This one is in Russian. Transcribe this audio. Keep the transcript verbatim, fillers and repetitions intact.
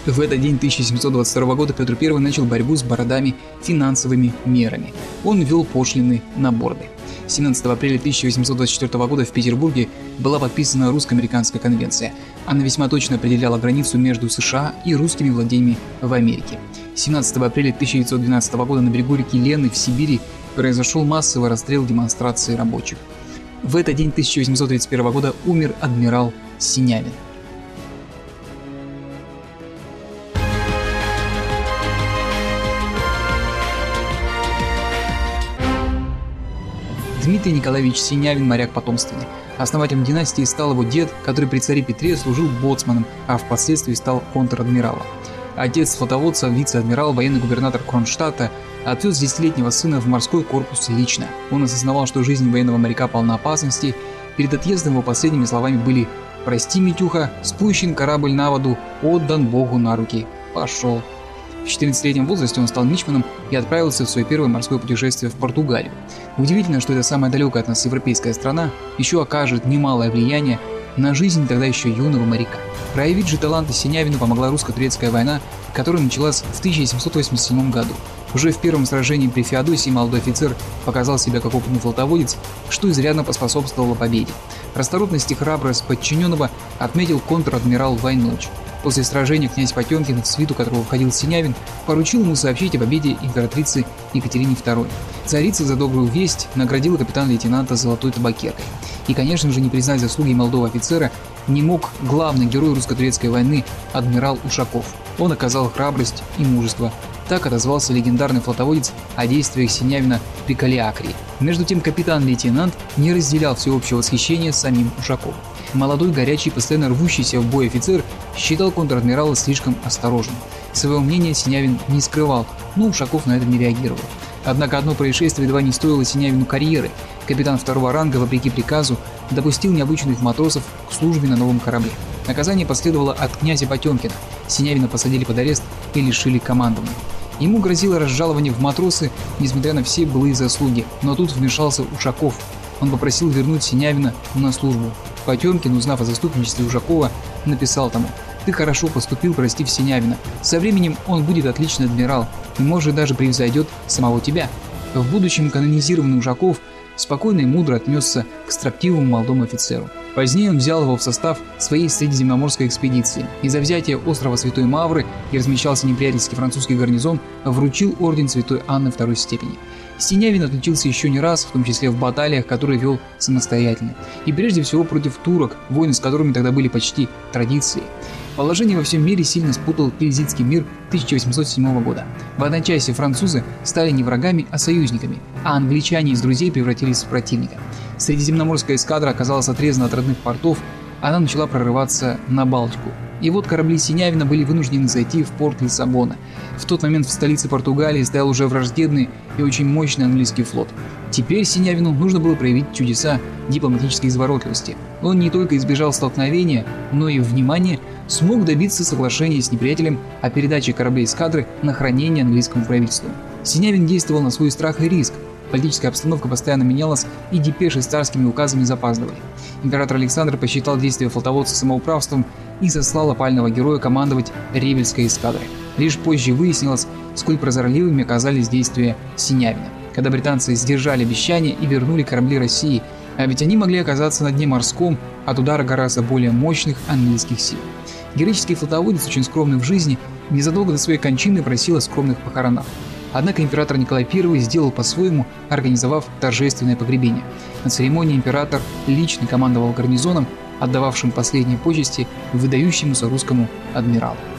В этот день тысяча семьсот двадцать второго года Петр Первый начал борьбу с бородами финансовыми мерами. Он ввел пошлины на борды. семнадцатого апреля тысяча восемьсот двадцать четвёртого года в Петербурге была подписана русско-американская конвенция. Она весьма точно определяла границу между США и русскими владениями в Америке. семнадцатого апреля тысяча девятьсот двенадцатого года на берегу реки Лены в Сибири произошел массовый расстрел демонстрации рабочих. В этот день тысяча восемьсот тридцать первого года умер адмирал Синявин. Дмитрий Николаевич Синявин – моряк потомственный. Основателем династии стал его дед, который при царе Петре служил боцманом, а впоследствии стал контр-адмиралом. Отец флотоводца, вице-адмирал, военный губернатор Кронштадта, отвез десятилетнего сына в морской корпус лично. Он осознавал, что жизнь военного моряка полна опасностей. Перед отъездом его последними словами были: «Прости, Митюха, спущен корабль на воду, отдан Богу на руки. Пошел». В четырнадцатилетнем возрасте он стал мичманом и отправился в свое первое морское путешествие в Португалию. Удивительно, что эта самая далекая от нас европейская страна еще окажет немалое влияние на жизнь тогда еще юного моряка. Проявить же таланты Синявину помогла русско-турецкая война, которая началась в тысяча семьсот восемьдесят седьмом году. Уже в первом сражении при Феодосии молодой офицер показал себя как опытный флотоводец, что изрядно поспособствовало победе. Расторопность и храбрость подчиненного отметил контр-адмирал Войночь. После сражения князь Потемкин, в свиту которого входил Синявин, поручил ему сообщить о победе императрицы Екатерине Второй. Царица за добрую весть наградила капитана-лейтенанта золотой табакеркой. И, конечно же, не признать заслуги молодого офицера не мог главный герой русско-турецкой войны адмирал Ушаков. Он оказал храбрость и мужество. Так отозвался легендарный флотоводец о действиях Синявина при Калиакрии. Между тем капитан-лейтенант не разделял всеобщего восхищения самим Ушаковым. Молодой, горячий, постоянно рвущийся в бой офицер считал контр-адмирала слишком осторожным. Своего мнения Синявин не скрывал, но Ушаков на это не реагировал. Однако одно происшествие едва не стоило Синявину карьеры. Капитан второго ранга, вопреки приказу, допустил необученных матросов к службе на новом корабле. Наказание последовало от князя Потемкина. Синявина посадили под арест и лишили командования. Ему грозило разжалование в матросы, несмотря на все былые заслуги, но тут вмешался Ушаков. Он попросил вернуть Синявина на службу. Потемкин, узнав о заступничестве Ушакова, написал тому: «Ты хорошо поступил, простив Синявина. Со временем он будет отличный адмирал и, может, даже превзойдет самого тебя». В будущем канонизированный Ушаков спокойно и мудро отнесся к строптивому молодому офицеру. Позднее он взял его в состав своей средиземноморской экспедиции. Из-за взятия острова Святой Мавры, где размещался неприятельский французский гарнизон, вручил орден Святой Анны второй степени. Синявин отличился еще не раз, в том числе в баталиях, которые вел самостоятельно. И прежде всего против турок, войны с которыми тогда были почти традицией. Положение во всем мире сильно спутал Тильзитский мир тысяча восемьсот седьмого года. В одночасье французы стали не врагами, а союзниками, а англичане из друзей превратились в противника. Средиземноморская эскадра оказалась отрезана от родных портов, она начала прорываться на Балтику. И вот корабли Синявина были вынуждены зайти в порт Лиссабона. В тот момент в столице Португалии стоял уже враждебный и очень мощный английский флот. Теперь Синявину нужно было проявить чудеса дипломатической изворотливости. Он не только избежал столкновения, но и, внимание, смог добиться соглашения с неприятелем о передаче кораблей эскадры на хранение английскому правительству. Синявин действовал на свой страх и риск. Политическая обстановка постоянно менялась, и депеши с царскими указами запаздывали. Император Александр посчитал действия флотоводца самоуправством и сослал опального героя командовать Ревельской эскадрой. Лишь позже выяснилось, сколь прозорливыми оказались действия Синявина, когда британцы сдержали обещания и вернули корабли России, а ведь они могли оказаться на дне морском от удара гораздо более мощных английских сил. Героический флотоводец, очень скромный в жизни, незадолго до своей кончины просил о скромных похоронах. Однако император Николай Первый сделал по-своему, организовав торжественное погребение. На церемонии император лично командовал гарнизоном, отдававшим последние почести выдающемуся русскому адмиралу.